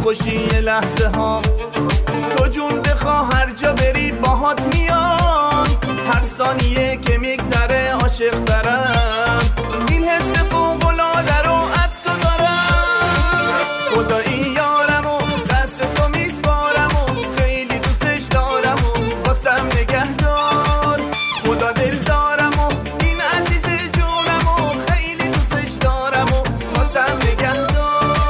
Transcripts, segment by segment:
خوشی لحظه ها، تو جون بخوا هر جا بری باهات میام، هر ثانیه که میگذره عاشق ترم، این حس فوق‌العاده رو از تو دارم. خدایی یارم و دست تو میسپارم و خیلی دوستش دارم و واسم نگهدار. خدا دل دارم و این عزیز جونم و خیلی دوستش دارم و واسم نگهدار.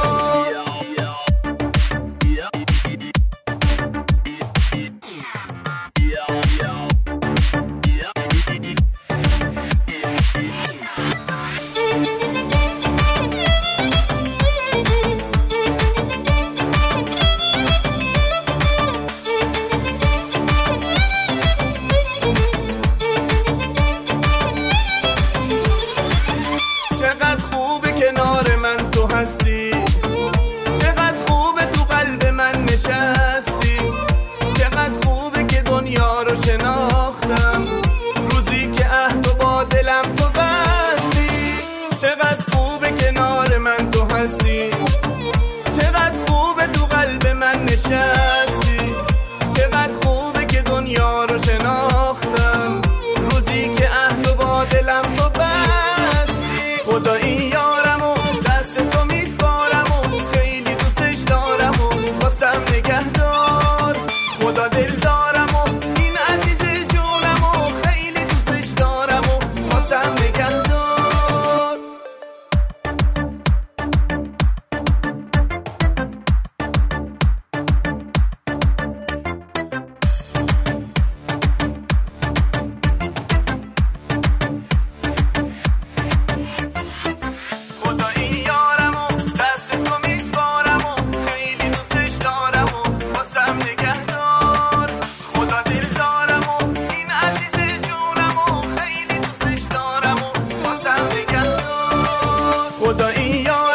چقدر خوبه کنار من تو هستی، چقدر خوبه تو قلب من نشستی، چقدر خوبه که دنیا رو شناختم روزی که عهد و با دلم تو بستی. چقدر خوبه کنار من تو هستی، چقدر خوبه تو قلب من نشستی، چقدر خوبه که دنیا رو شناختم روزی که عهد و با دلم تو بستی. خدایی یارم و دست تو میسپارم و خیلی دوستش دارم و واسم نگهدار. خدا دل دارم و این عزیز جونم و خیلی دوستش دارم و واسم نگهدار. خدایی یارم و دست تو میسپارم و خیلی دوستش دارم و واسم نگهدار. خدا دل دارم و این عزیز جونم و خیلی دوستش دارم و واسم نگهدار. خدایی